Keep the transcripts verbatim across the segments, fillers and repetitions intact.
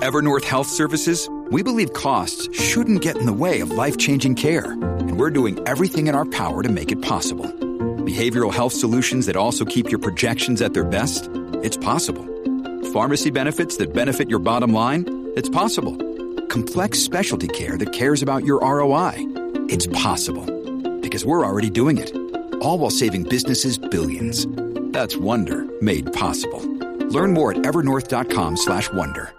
At Evernorth Health Services, we believe costs shouldn't get in the way of life-changing care, and we're doing everything in our power to make it possible. Behavioral health solutions that also keep your projections at their best? It's possible. Pharmacy benefits that benefit your bottom line? It's possible. Complex specialty care that cares about your R O I? It's possible. Because we're already doing it. All while saving businesses billions. That's Wonder made possible. Learn more at evernorth.com slash wonder.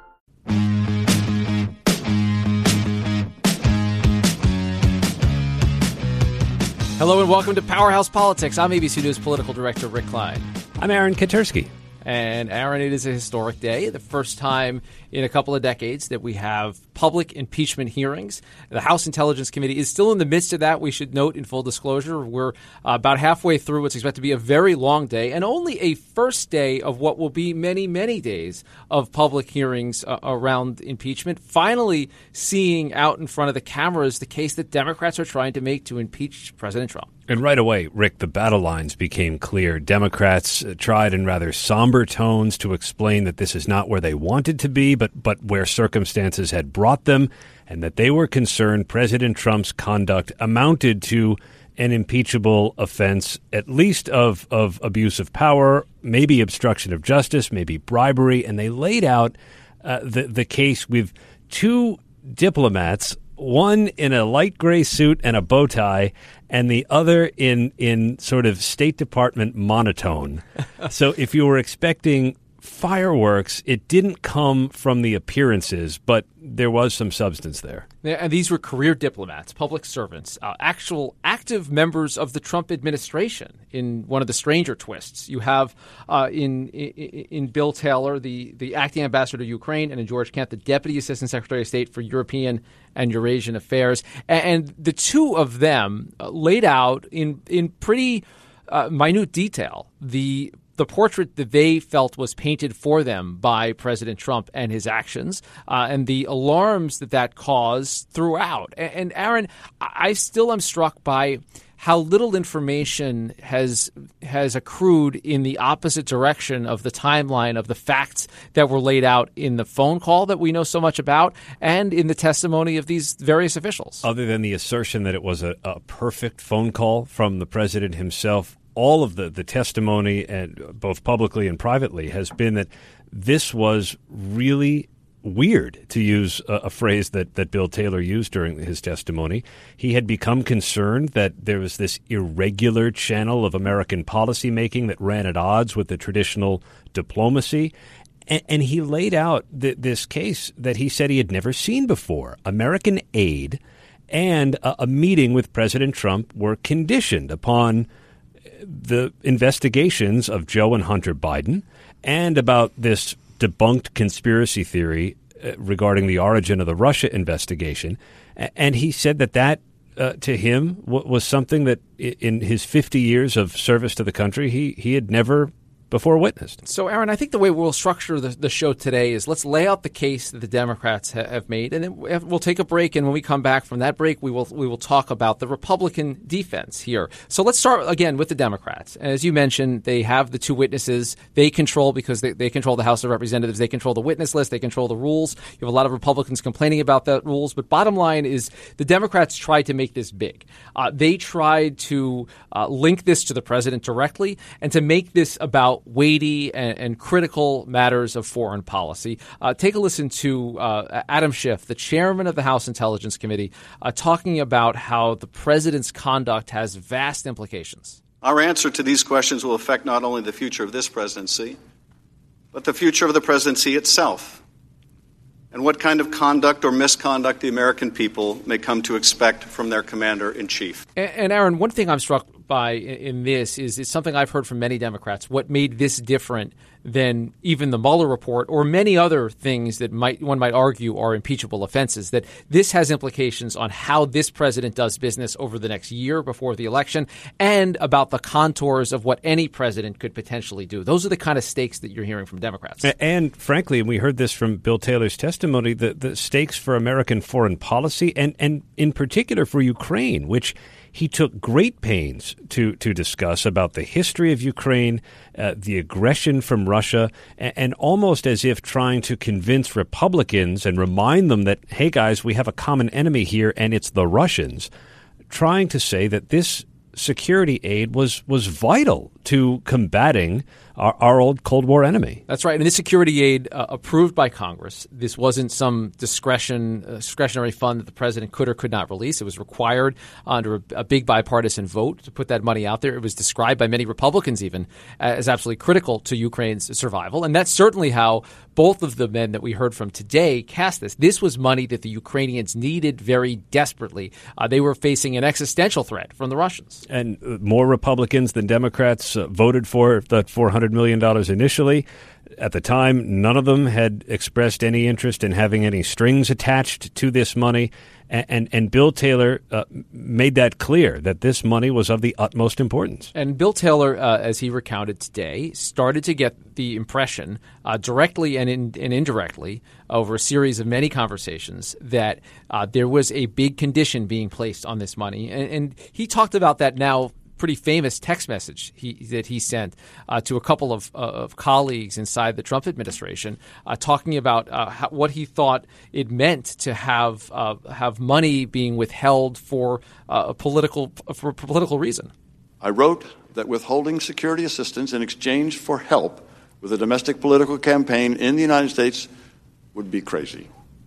Hello and welcome to Powerhouse Politics. I'm A B C News political director Rick Klein. I'm Aaron Katersky. And Aaron, it is a historic day, the first time in a couple of decades that we have public impeachment hearings. The House Intelligence Committee is still in the midst of that. We should note in full disclosure, we're uh, about halfway through what's expected to be a very long day and only a first day of what will be many, many days of public hearings uh, around impeachment. Finally seeing out in front of the cameras the case that Democrats are trying to make to impeach President Trump. And right away, Rick, the battle lines became clear. Democrats tried in rather somber tones to explain that this is not where they wanted to be, but, but where circumstances had brought them, and that they were concerned President Trump's conduct amounted to an impeachable offense, at least of, of abuse of power, maybe obstruction of justice, maybe bribery. And they laid out uh, the, the case with two diplomats, one in a light gray suit and a bow tie, and the other in in sort of State Department monotone. So if you were expecting fireworks, it didn't come from the appearances, but there was some substance there. Yeah, and these were career diplomats, public servants, uh, actual active members of the Trump administration. In one of the stranger twists, you have uh, in, in in Bill Taylor, the, the acting ambassador to Ukraine, and in George Kent, the deputy assistant secretary of state for European and Eurasian affairs. And, and the two of them uh, laid out in in pretty uh, minute detail the the portrait that they felt was painted for them by President Trump and his actions, uh, and the alarms that that caused throughout. And, and Aaron, I still am struck by how little information has has accrued in the opposite direction of the timeline of the facts that were laid out in the phone call that we know so much about and in the testimony of these various officials. Other than the assertion that it was a, a perfect phone call from the president himself, all of the, the testimony, and both publicly and privately, has been that this was really weird, to use a, a phrase that, that Bill Taylor used during his testimony. He had become concerned that there was this irregular channel of American policymaking that ran at odds with the traditional diplomacy. And, and he laid out th- this case that he said he had never seen before. American aid and a, a meeting with President Trump were conditioned upon the investigations of Joe and Hunter Biden and about this debunked conspiracy theory uh, regarding the origin of the Russia investigation. And he said that that, uh, to him, w- was something that in his fifty years of service to the country, he, he had never before witnessed. So, Aaron, I think the way we'll structure the, the show today is let's lay out the case that the Democrats ha- have made, and then we'll take a break. And when we come back from that break, we will we will talk about the Republican defense here. So let's start again with the Democrats. As you mentioned, they have the two witnesses they control because they, they control the House of Representatives. They control the witness list. They control the rules. You have a lot of Republicans complaining about that rules. But bottom line is the Democrats tried to make this big. Uh, they tried to uh, link this to the president directly and to make this about weighty and, and critical matters of foreign policy. Uh, take a listen to uh, Adam Schiff, the chairman of the House Intelligence Committee, uh, talking about how the president's conduct has vast implications. Our answer to these questions will affect not only the future of this presidency, but the future of the presidency itself, and what kind of conduct or misconduct the American people may come to expect from their commander-in-chief. And, and Aaron, one thing I'm struck by in, in this is it's something I've heard from many Democrats. What made this different than even the Mueller report or many other things that might one might argue are impeachable offenses, that this has implications on how this president does business over the next year before the election and about the contours of what any president could potentially do. Those are the kind of stakes that you're hearing from Democrats. And, and frankly, and we heard this from Bill Taylor's testimony, the, the stakes for American foreign policy and, and in particular for Ukraine, which he took great pains to, to discuss about the history of Ukraine, uh, the aggression from Russia, and, and almost as if trying to convince Republicans and remind them that, hey, guys, we have a common enemy here, and it's the Russians, trying to say that this security aid was was vital to combating our, our old Cold War enemy. That's right. And this security aid uh, approved by Congress. This wasn't some discretion uh, discretionary fund that the president could or could not release. It was required under a, a big bipartisan vote to put that money out there. It was described by many Republicans even as absolutely critical to Ukraine's survival. And that's certainly how both of the men that we heard from today cast this. This was money that the Ukrainians needed very desperately. Uh, they were facing an existential threat from the Russians. And more Republicans than Democrats uh, voted for that four hundred million dollars initially. At the time, none of them had expressed any interest in having any strings attached to this money. And, and, and Bill Taylor uh, made that clear, that this money was of the utmost importance. And Bill Taylor, uh, as he recounted today, started to get the impression, uh, directly and, in, and indirectly, over a series of many conversations, that uh, there was a big condition being placed on this money. And, and he talked about that now pretty famous text message he, that he sent uh, to a couple of, uh, of colleagues inside the Trump administration, uh, talking about uh, how, what he thought it meant to have uh, have money being withheld for uh, a political for a political reason. I wrote that withholding security assistance in exchange for help with a domestic political campaign in the United States would be crazy.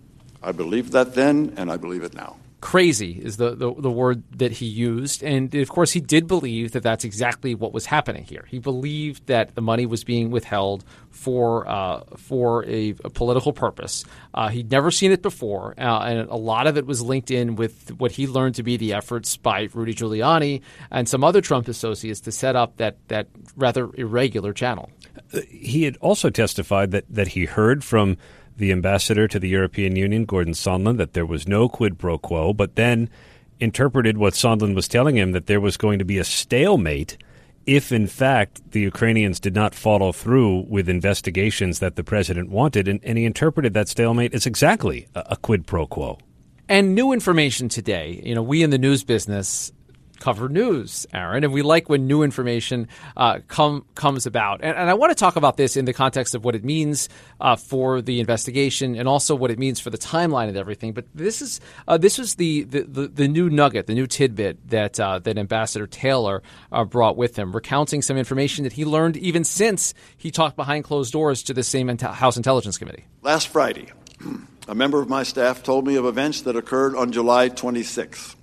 I believed that then, and I believe it now. Crazy is the, the, the word that he used. And, of course, he did believe that that's exactly what was happening here. He believed that the money was being withheld for uh, for a, a political purpose. Uh, he'd never seen it before, uh, and a lot of it was linked in with what he learned to be the efforts by Rudy Giuliani and some other Trump associates to set up that, that rather irregular channel. He had also testified that, that he heard from the ambassador to the European Union, Gordon Sondland, that there was no quid pro quo, but then interpreted what Sondland was telling him, that there was going to be a stalemate if, in fact, the Ukrainians did not follow through with investigations that the president wanted. And, and he interpreted that stalemate as exactly a, a quid pro quo. And new information today. You know, we in the news business cover news, Aaron, and we like when new information uh, come comes about. And, and I want to talk about this in the context of what it means uh, for the investigation and also what it means for the timeline and everything. But this is uh, this was the, the, the, the new nugget, the new tidbit that uh, that Ambassador Taylor uh, brought with him, recounting some information that he learned even since he talked behind closed doors to the same House Intelligence Committee. Last Friday, a member of my staff told me of events that occurred on July twenty-sixth.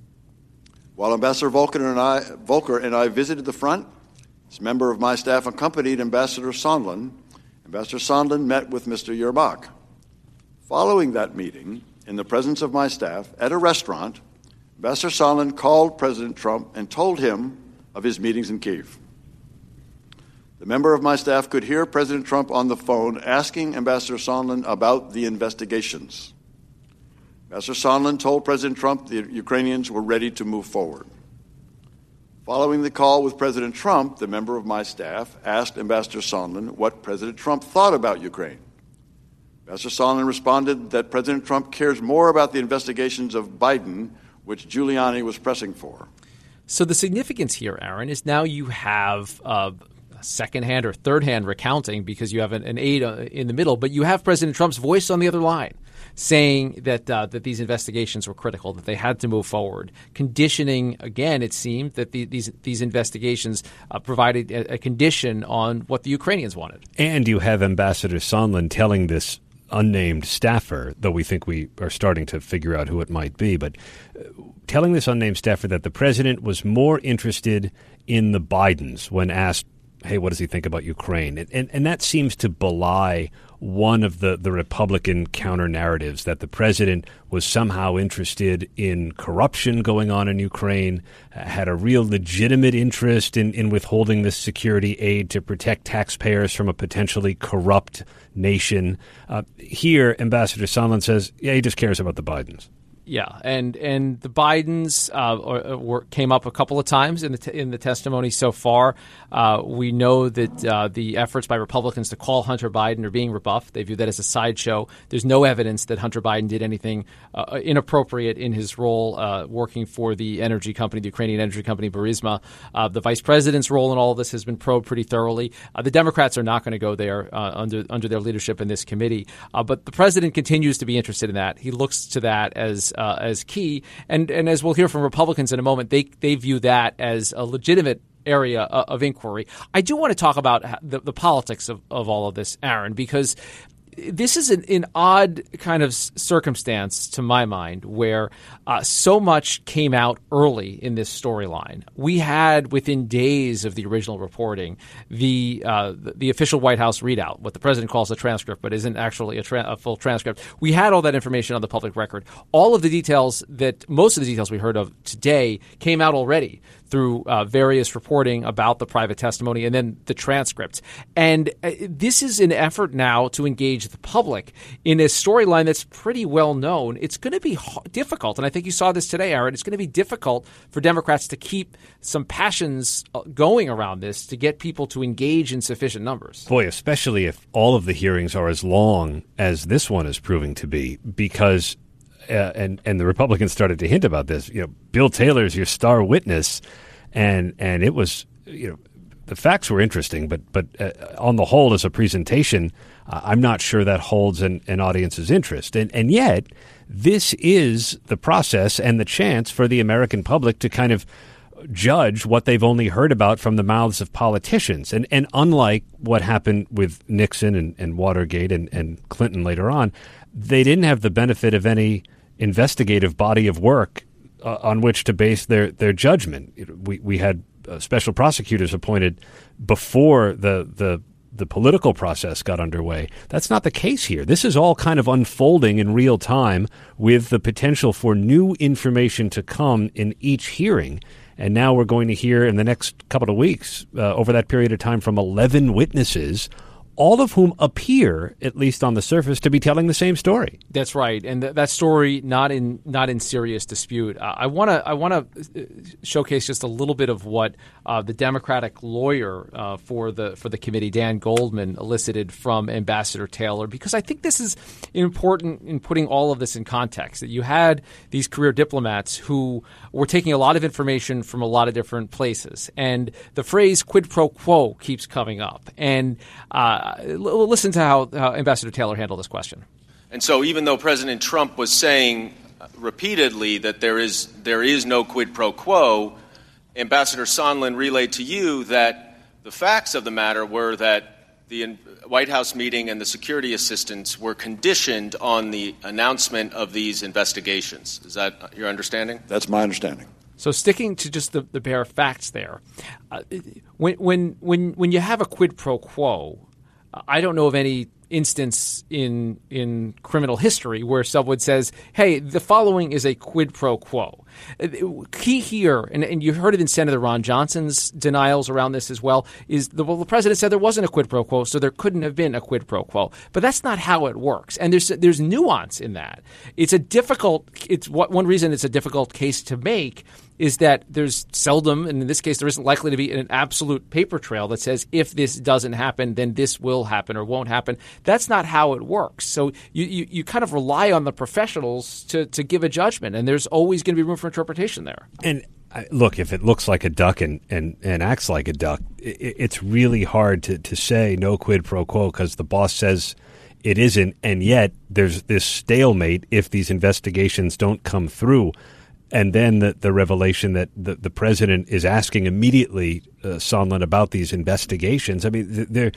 While Ambassador Volker and I, Volker and I visited the front, this member of my staff accompanied Ambassador Sondland. Ambassador Sondland met with Mister Yermak. Following that meeting, in the presence of my staff, at a restaurant, Ambassador Sondland called President Trump and told him of his meetings in Kyiv. The member of my staff could hear President Trump on the phone asking Ambassador Sondland about the investigations. Ambassador Sondland told President Trump the Ukrainians were ready to move forward. Following the call with President Trump, the member of my staff asked Ambassador Sondland what President Trump thought about Ukraine. Ambassador Sondland responded that President Trump cares more about the investigations of Biden, which Giuliani was pressing for. So the significance here, Aaron, is now you have uh, second-hand or third-hand recounting because you have an, an aide in the middle, but you have President Trump's voice on the other line, saying that uh, that these investigations were critical, that they had to move forward, conditioning, again, it seemed, that the, these these investigations uh, provided a, a condition on what the Ukrainians wanted. And you have Ambassador Sondland telling this unnamed staffer, though we think we are starting to figure out who it might be, but uh, telling this unnamed staffer that the president was more interested in the Bidens when asked, hey, what does he think about Ukraine? And, and, and that seems to belie one of the, the Republican counter-narratives, that the president was somehow interested in corruption going on in Ukraine, had a real legitimate interest in, in withholding this security aid to protect taxpayers from a potentially corrupt nation. Uh, here, Ambassador Sondland says, yeah, he just cares about the Bidens. Yeah, and and the Bidens uh, were, came up a couple of times in the t- in the testimony so far. Uh, we know that uh, the efforts by Republicans to call Hunter Biden are being rebuffed. They view that as a sideshow. There's no evidence that Hunter Biden did anything uh, inappropriate in his role uh, working for the energy company, the Ukrainian energy company Burisma. Uh, the vice president's role in all of this has been probed pretty thoroughly. Uh, the Democrats are not going to go there uh, under under their leadership in this committee, uh, but the president continues to be interested in that. He looks to that as Uh, as key. And and as we'll hear from Republicans in a moment, they they view that as a legitimate area of, of inquiry. I do want to talk about the, the politics of, of all of this, Aaron, because this is an, an odd kind of circumstance to my mind where uh, so much came out early in this storyline. We had, within days of the original reporting, the, uh, the the official White House readout, what the president calls a transcript but isn't actually a, tra- a full transcript. We had all that information on the public record. All of the details that most of the details we heard of today came out already through uh, various reporting about the private testimony and then the transcripts. And uh, this is an effort now to engage the public in a storyline that's pretty well known. It's going to be h- difficult, and I think you saw this today, Aaron. It's going to be difficult for Democrats to keep some passions going around this to get people to engage in sufficient numbers. Boy, especially if all of the hearings are as long as this one is proving to be, because Uh, and and the Republicans started to hint about this. You know, Bill Taylor's your star witness, and and it was, you know, the facts were interesting, but but uh, on the whole, as a presentation, uh, I'm not sure that holds an, an audience's interest. And and yet, this is the process and the chance for the American public to kind of judge what they've only heard about from the mouths of politicians. And and unlike what happened with Nixon and, and Watergate and, and Clinton later on, they didn't have the benefit of any investigative body of work uh, on which to base their, their judgment. We we had uh, special prosecutors appointed before the, the the political process got underway. That's not the case here. This is all kind of unfolding in real time with the potential for new information to come in each hearing. And now we're going to hear in the next couple of weeks, uh, over that period of time, from eleven witnesses, all of whom appear, at least on the surface, to be telling the same story. That's right, and th- that story not in not in serious dispute. Uh, I want to I want to showcase just a little bit of what uh, the Democratic lawyer uh, for the for the committee, Dan Goldman, elicited from Ambassador Taylor, because I think this is important in putting all of this in context. That you had these career diplomats who were taking a lot of information from a lot of different places, and the phrase "quid pro quo" keeps coming up, and uh, listen to how, how Ambassador Taylor handled this question. And so even though President Trump was saying repeatedly that there is there is no quid pro quo, Ambassador Sondland relayed to you that the facts of the matter were that the White House meeting and the security assistance were conditioned on the announcement of these investigations. Is that your understanding? That's my understanding. So sticking to just the, the bare facts there, uh, when when when when you have a quid pro quo, I don't know of any instance in in criminal history where someone says, hey, the following is a quid pro quo. Key here, and, and you heard it in Senator Ron Johnson's denials around this as well, is the, well, the president said there wasn't a quid pro quo, so there couldn't have been a quid pro quo. But that's not how it works, and there's there's nuance in that. It's a difficult. It's what one reason it's a difficult case to make is that there's seldom, and in this case, there isn't likely to be an absolute paper trail that says if this doesn't happen, then this will happen or won't happen. That's not how it works. So you, you, you kind of rely on the professionals to, to give a judgment, and there's always going to be room for interpretation there. And uh, look, if it looks like a duck and, and, and acts like a duck, it, it's really hard to, to say no quid pro quo because the boss says it isn't, and yet there's this stalemate if these investigations don't come through. And then the, the revelation that the, the president is asking immediately, uh, Sondland, about these investigations. I mean, there,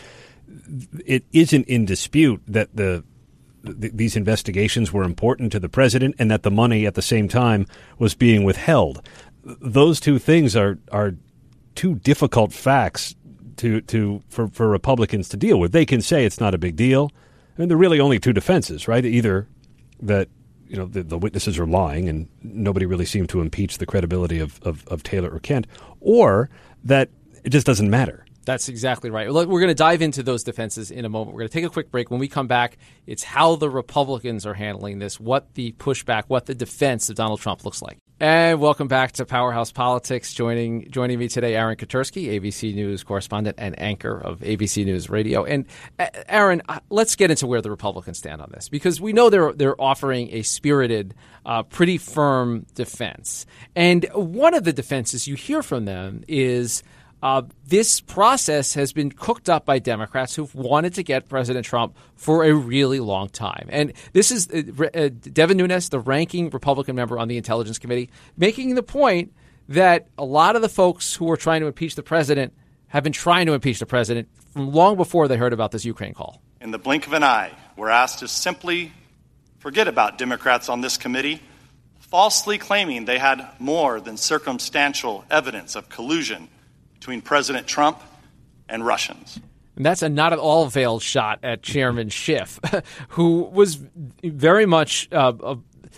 it isn't in dispute that the, the these investigations were important to the president and that the money at the same time was being withheld. Those two things are are two difficult facts to to for, for Republicans to deal with. They can say it's not a big deal. I mean, there are really only two defenses, right? Either that you know, the, the witnesses are lying and nobody really seemed to impeach the credibility of, of, of Taylor or Kent, or that it just doesn't matter. That's exactly right. Look, we're going to dive into those defenses in a moment. We're going to take a quick break. When we come back, it's how the Republicans are handling this, what the pushback, what the defense of Donald Trump looks like. And welcome back to Powerhouse Politics. Joining joining me today, Aaron Katersky, A B C News correspondent and anchor of A B C News Radio. And uh, Aaron, uh, let's get into where the Republicans stand on this, because we know they're they're offering a spirited, uh, pretty firm defense. And one of the defenses you hear from them is Uh, this process has been cooked up by Democrats who've wanted to get President Trump for a really long time. And this is uh, uh, Devin Nunes, the ranking Republican member on the Intelligence Committee, making the point that a lot of the folks who are trying to impeach the president have been trying to impeach the president from long before they heard about this Ukraine call. In the blink of an eye, we're asked to simply forget about Democrats on this committee, falsely claiming they had more than circumstantial evidence of collusion between President Trump and Russians. And that's a not at all veiled shot at Chairman Schiff, who was very much uh, uh,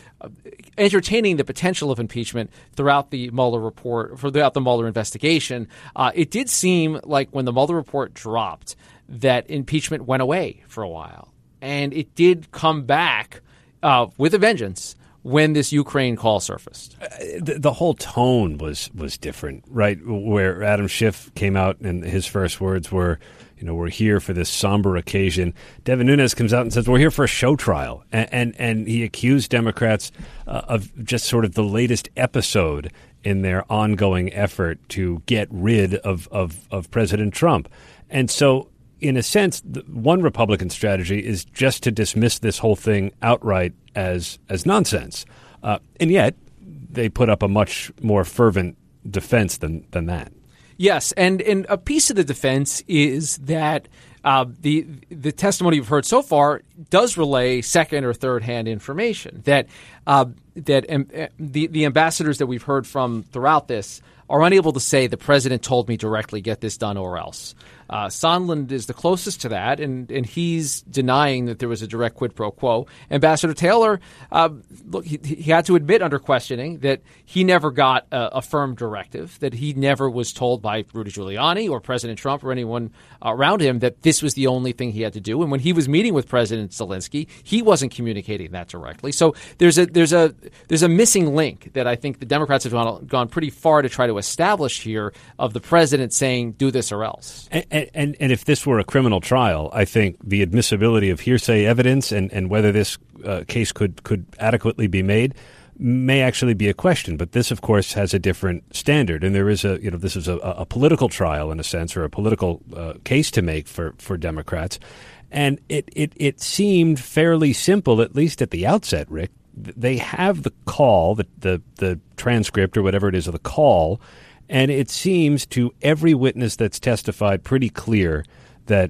entertaining the potential of impeachment throughout the Mueller report, throughout the Mueller investigation. Uh, it did seem like when the Mueller report dropped that impeachment went away for a while. And it did come back uh, with a vengeance when this Ukraine call surfaced. Uh, the, the whole tone was was different, right? Where Adam Schiff came out and his first words were, you know, we're here for this somber occasion. Devin Nunes comes out and says, we're here for a show trial. And and, and he accused Democrats uh, of just sort of the latest episode in their ongoing effort to get rid of, of, of President Trump. And so, in a sense, the one Republican strategy is just to dismiss this whole thing outright as as nonsense. Uh, and yet, they put up a much more fervent defense than, than that. Yes, and, and a piece of the defense is that uh, the the testimony you've heard so far does relay second or third hand information. That uh, that um, the the ambassadors that we've heard from throughout this are unable to say the president told me directly, get this done or else. Uh, Sondland is the closest to that, and, and he's denying that there was a direct quid pro quo. Ambassador Taylor, uh, look, he, he had to admit under questioning that he never got a, a firm directive, that he never was told by Rudy Giuliani or President Trump or anyone around him that this was the only thing he had to do. And when he was meeting with President Zelensky, he wasn't communicating that directly. So there's a there's a there's a missing link that I think the Democrats have gone, gone pretty far to try to establish here of the president saying, do this or else. And, and, and if this were a criminal trial, I think the admissibility of hearsay evidence and, and whether this uh, case could, could adequately be made may actually be a question. But this, of course, has a different standard. And there is a, you know, this is a, a political trial in a sense, or a political uh, case to make for, for Democrats. And it, it, it seemed fairly simple, at least at the outset, Rick. They have the call, the, the, the transcript or whatever it is of the call, and it seems to every witness that's testified pretty clear that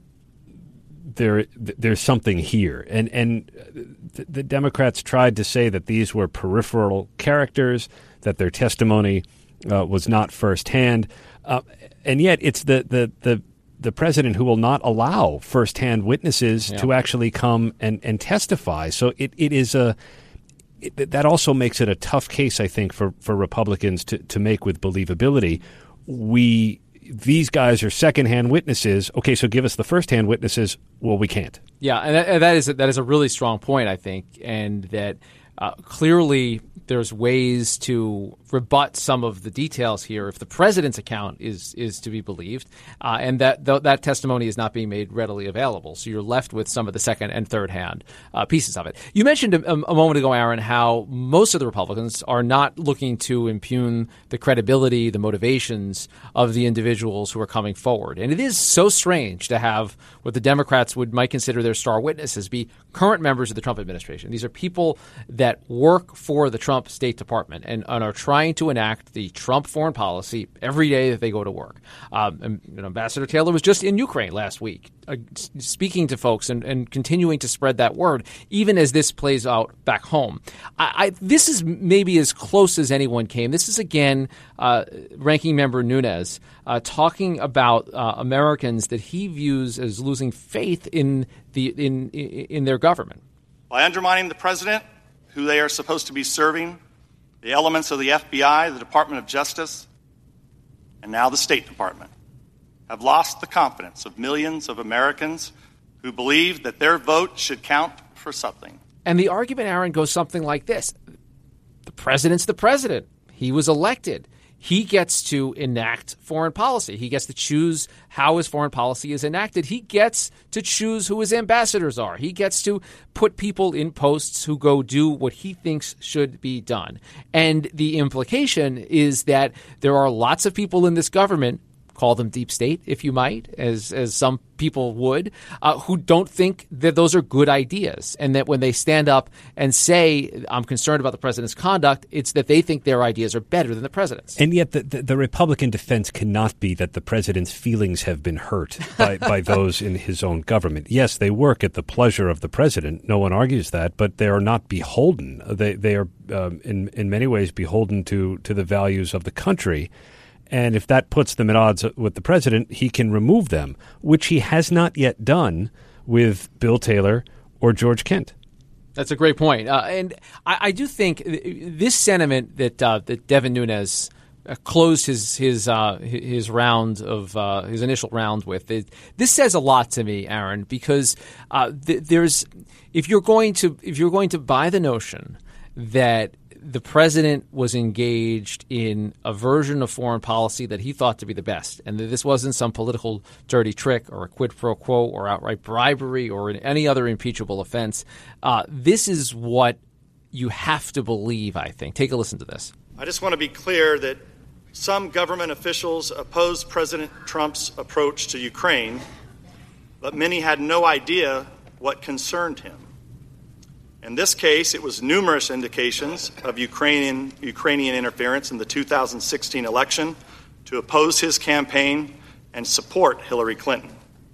there there's something here. And and the, the Democrats tried to say that these were peripheral characters, that their testimony uh, was not firsthand, uh, and yet it's the the the the president who will not allow firsthand witnesses yeah. to actually come and, and testify. So it, it is a It, that also makes it a tough case, I think, for, for Republicans to, to make with believability. We these guys are secondhand witnesses. Okay, so give us the firsthand witnesses. Well, we can't. Yeah, and that, and that is a, that is a really strong point, I think, and that uh, clearly there's ways to rebut some of the details here if the president's account is is to be believed, uh, and that th- that testimony is not being made readily available. So you're left with some of the second and third hand uh, pieces of it. You mentioned a, a moment ago, Aaron, how most of the Republicans are not looking to impugn the credibility, the motivations of the individuals who are coming forward. And it is so strange to have what the Democrats would might consider their star witnesses be current members of the Trump administration. These are people that work for the Trump State Department and, and are trying to enact the Trump foreign policy every day that they go to work. Um, and, you know, Ambassador Taylor was just in Ukraine last week, uh, speaking to folks and, and continuing to spread that word, even as this plays out back home. I, I, this is maybe as close as anyone came. This is, again, uh, Ranking Member Nunes uh, talking about uh, Americans that he views as losing faith in the in in their government. By undermining the president, who they are supposed to be serving, the elements of the F B I, the Department of Justice, and now the State Department. have lost the confidence of millions of Americans who believe that their vote should count for something. And the argument, Aaron, goes something like this. The president's the president. He was elected. He gets to enact foreign policy. He gets to choose how his foreign policy is enacted. He gets to choose who his ambassadors are. He gets to put people in posts who go do what he thinks should be done. And the implication is that there are lots of people in this government, call them deep state, if you might, as as some people would, uh, who don't think that those are good ideas, and that when they stand up and say, I'm concerned about the president's conduct, it's that they think their ideas are better than the president's. And yet the, the, the Republican defense cannot be that the president's feelings have been hurt by, by those in his own government. Yes, they work at the pleasure of the president. No one argues that, but they are not beholden. They, they are, um, in, in many ways, beholden to, to the values of the country. And if that puts them at odds with the president, he can remove them, which he has not yet done with Bill Taylor or George Kent. That's a great point. Uh, and I, I do think this sentiment that uh, that Devin Nunes uh, closed his his uh, his round of uh, his initial round with, it, this says a lot to me, Aaron, because uh, th- there's if you're going to if you're going to buy the notion that the president was engaged in a version of foreign policy that he thought to be the best, and that this wasn't some political dirty trick or a quid pro quo or outright bribery or any other impeachable offense. Uh, this is what you have to believe, I think. Take a listen to this. I just want to be clear that some government officials opposed President Trump's approach to Ukraine, but many had no idea what concerned him. In this case, it was numerous indications of Ukrainian Ukrainian interference in the two thousand sixteen election to oppose his campaign and support Hillary Clinton.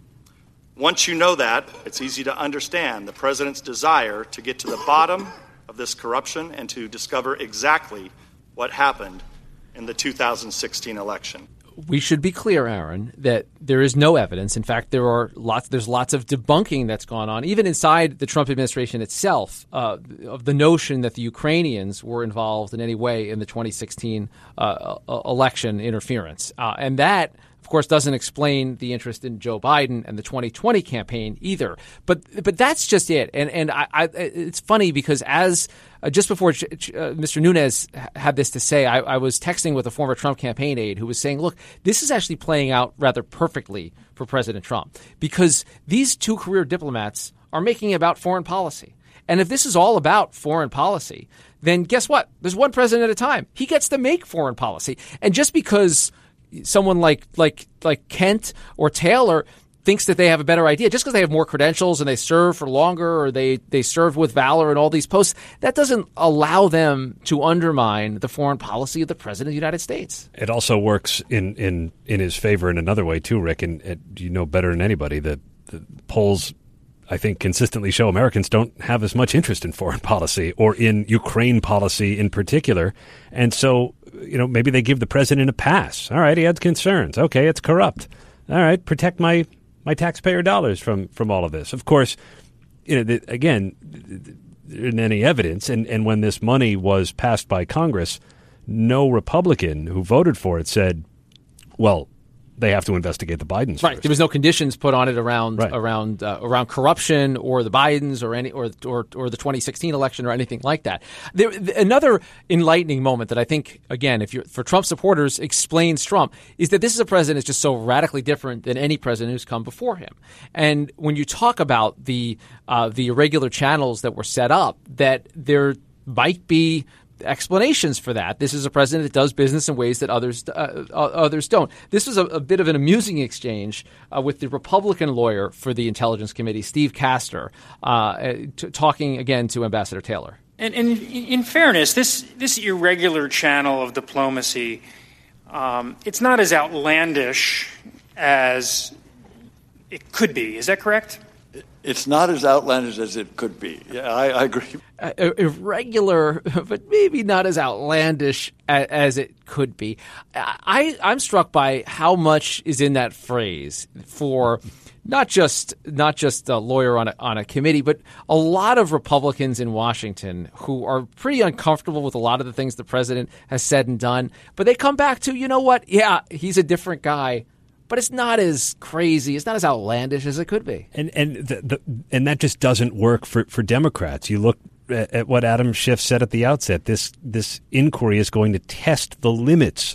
Once you know that, it's easy to understand the president's desire to get to the bottom of this corruption and to discover exactly what happened in the two thousand sixteen election. We should be clear, Aaron, that there is no evidence. In fact, there are lots. There's lots of debunking that's gone on, even inside the Trump administration itself, uh, of the notion that the Ukrainians were involved in any way in the twenty sixteen uh, election interference, uh, and that, of course, doesn't explain the interest in Joe Biden and the twenty twenty campaign either. But but that's just it. And and I, I, it's funny because as Uh, just before Ch- Ch- uh, Mister Nunes had this to say, I, I was texting with a former Trump campaign aide who was saying, look, this is actually playing out rather perfectly for President Trump because these two career diplomats are making it about foreign policy. And if this is all about foreign policy, then guess what? There's one president at a time. He gets to make foreign policy. And just because someone like like like Kent or Taylor thinks that they have a better idea, just because they have more credentials and they serve for longer or they, they serve with valor in all these posts, that doesn't allow them to undermine the foreign policy of the President of the United States. It also works in, in, in his favor in another way, too, Rick, and, and you know better than anybody that the polls, I think, consistently show Americans don't have as much interest in foreign policy or in Ukraine policy in particular. And so, you know, maybe they give the president a pass. All right, he had concerns. Okay, it's corrupt. All right, protect my my taxpayer dollars from, from all of this. Of course, you know, the, again, there isn't any evidence. And, and when this money was passed by Congress, no Republican who voted for it said, well, they have to investigate the Bidens. Right. First. There was no conditions put on it around right. around uh, around corruption or the Bidens or any or or, or the twenty sixteen election or anything like that. There, another enlightening moment that I think, again, if you're for Trump supporters, explains Trump is that this is a president who's just so radically different than any president who's come before him. And when you talk about the uh, the irregular channels that were set up, that there might be explanations for that. This is a president that does business in ways that others uh, others don't. This was a, a bit of an amusing exchange uh, with the Republican lawyer for the Intelligence Committee, Steve Castor, uh, t- talking again to Ambassador Taylor. And, and in fairness, this this irregular channel of diplomacy, um, it's not as outlandish as it could be. Is that correct? It's not as outlandish as it could be. Yeah, I, I agree. Uh, irregular, but maybe not as outlandish as, as it could be. I, I'm struck by how much is in that phrase for not just not just a lawyer on a, on a committee, but a lot of Republicans in Washington who are pretty uncomfortable with a lot of the things the president has said and done. But they come back to, you know what? Yeah, he's a different guy but it's not as crazy. It's not as outlandish as it could be. And and the, the, and that just doesn't work for, for Democrats. You look at, at what Adam Schiff said at the outset. This this inquiry is going to test the limits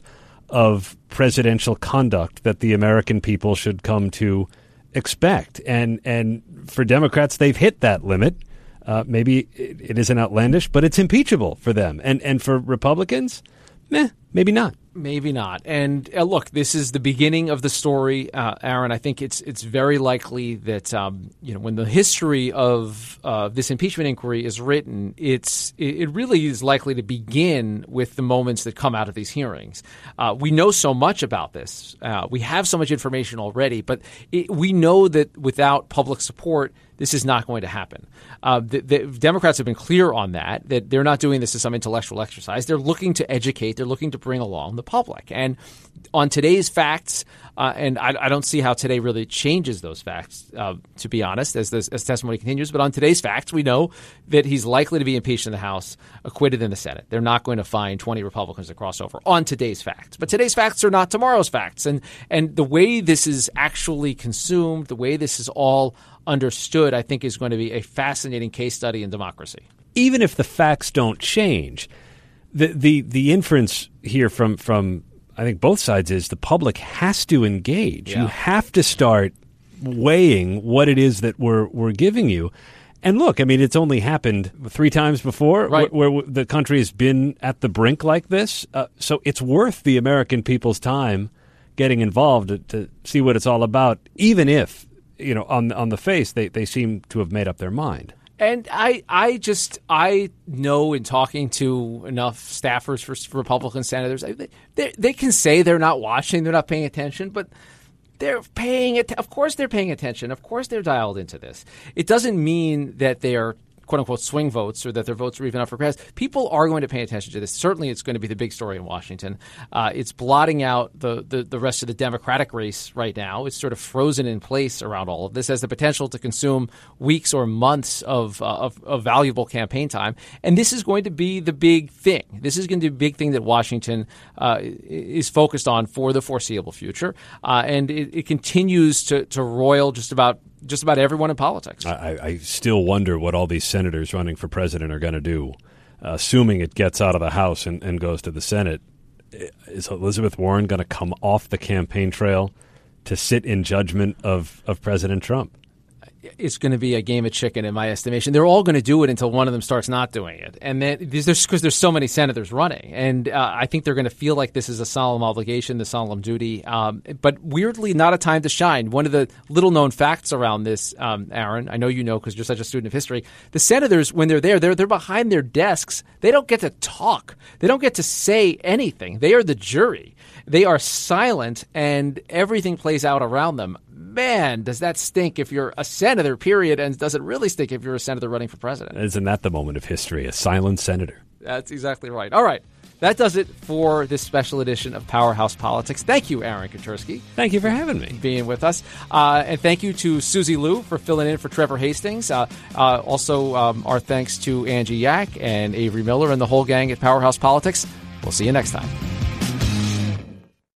of presidential conduct that the American people should come to expect. And and for Democrats, they've hit that limit. Uh, maybe it, it isn't outlandish, but it's impeachable for them. And and for Republicans, meh, maybe not. Maybe not. And uh, look, this is the beginning of the story, uh, Aaron. I think it's it's very likely that um, you know when the history of uh, this impeachment inquiry is written, it's it, it really is likely to begin with the moments that come out of these hearings. Uh, we know so much about this. Uh, we have so much information already, but it, we know that without public support, this is not going to happen. Uh, the, the Democrats have been clear on that, that they're not doing this as some intellectual exercise. They're looking to educate. They're looking to bring along the public. And on today's facts, uh, and I, I don't see how today really changes those facts, uh, to be honest, as, this, as testimony continues. But on today's facts, we know that he's likely to be impeached in the House, acquitted in the Senate. They're not going to find twenty Republicans to cross over on today's facts. But today's facts are not tomorrow's facts. And, and the way this is actually consumed, the way this is all understood, I think is going to be a fascinating case study in democracy. Even if the facts don't change, the the, the inference here from, from I think both sides is the public has to engage. Yeah. You have to start weighing what it is that we're we're giving you. And look, I mean, it's only happened three times before, right, where, where the country has been at the brink like this. Uh, so it's worth the American people's time getting involved to, to see what it's all about, even if, you know, on on the face, they, they seem to have made up their mind. And I, I just, I know in talking to enough staffers for, for Republican senators, they, they can say they're not watching, they're not paying attention, but they're paying it. Of course they're paying attention. Of course they're dialed into this. It doesn't mean that they are quote unquote swing votes or that their votes are even up for grabs. People are going to pay attention to this. Certainly it's going to be the big story in Washington. Uh, it's blotting out the, the, the rest of the Democratic race right now. It's sort of frozen in place around all of this, has the potential to consume weeks or months of, uh, of, of valuable campaign time. And this is going to be the big thing. This is going to be the big thing that Washington uh, is focused on for the foreseeable future. Uh, and it, it continues to, to roil just about just about everyone in politics. I, I still wonder what all these senators running for president are going to do, uh, assuming it gets out of the House and, and goes to the Senate. Is Elizabeth Warren going to come off the campaign trail to sit in judgment of, of President Trump? It's going to be a game of chicken in my estimation. They're all going to do it until one of them starts not doing it. And then because there's, there's so many senators running. And uh, I think they're going to feel like this is a solemn obligation, the solemn duty. Um, but weirdly, not a time to shine. One of the little known facts around this, um, Aaron, I know you know because you're such a student of history, the senators, when they're there, they're, they're behind their desks. They don't get to talk. They don't get to say anything. They are the jury. They are silent and everything plays out around them. Man, does that stink if you're a senator, period, and does it really stink if you're a senator running for president? Isn't that the moment of history, a silent senator? That's exactly right. All right. That does it for this special edition of Powerhouse Politics. Thank you, Aaron Katersky. Thank you for having me. Being with us. Uh, and thank you to Susie Liu for filling in for Trevor Hastings. Uh, uh, also, um, our thanks to Angie Yak and Avery Miller and the whole gang at Powerhouse Politics. We'll see you next time.